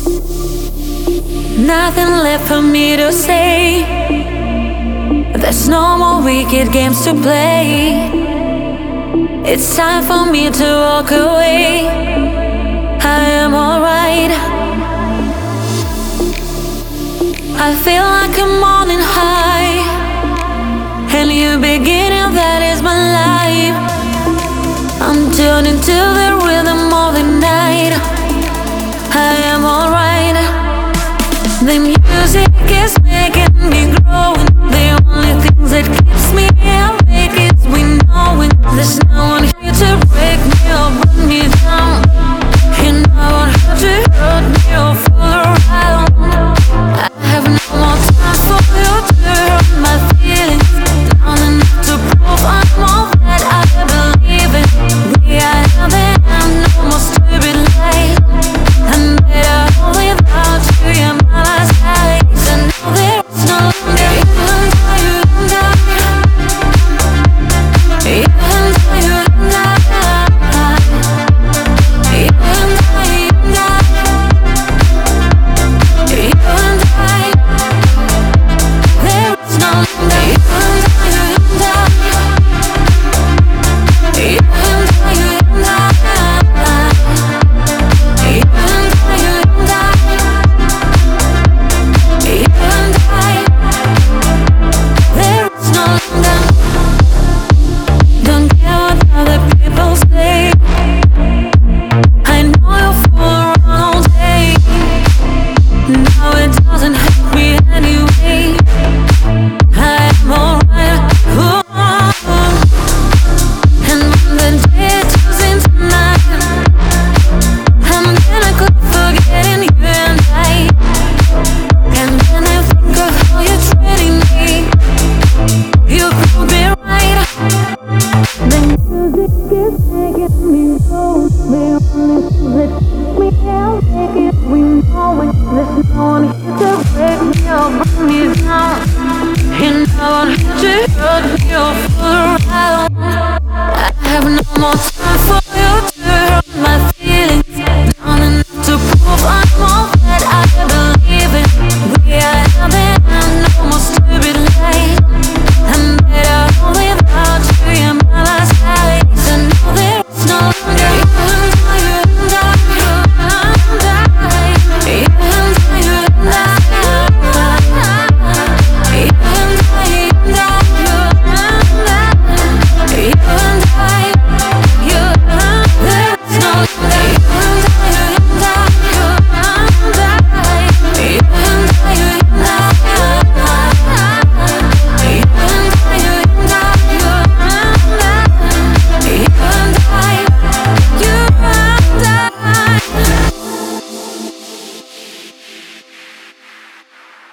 Nothing left for me to say. There's no more wicked games to play. It's time for me to walk away. I am alright. I feel like I'm on in high. A new beginning, that is my life. I'm turning to the rhythm of the night. I am alright. The music is making me grow. The only things that keeps me awake is we knowing there's no one here to break me or put me down.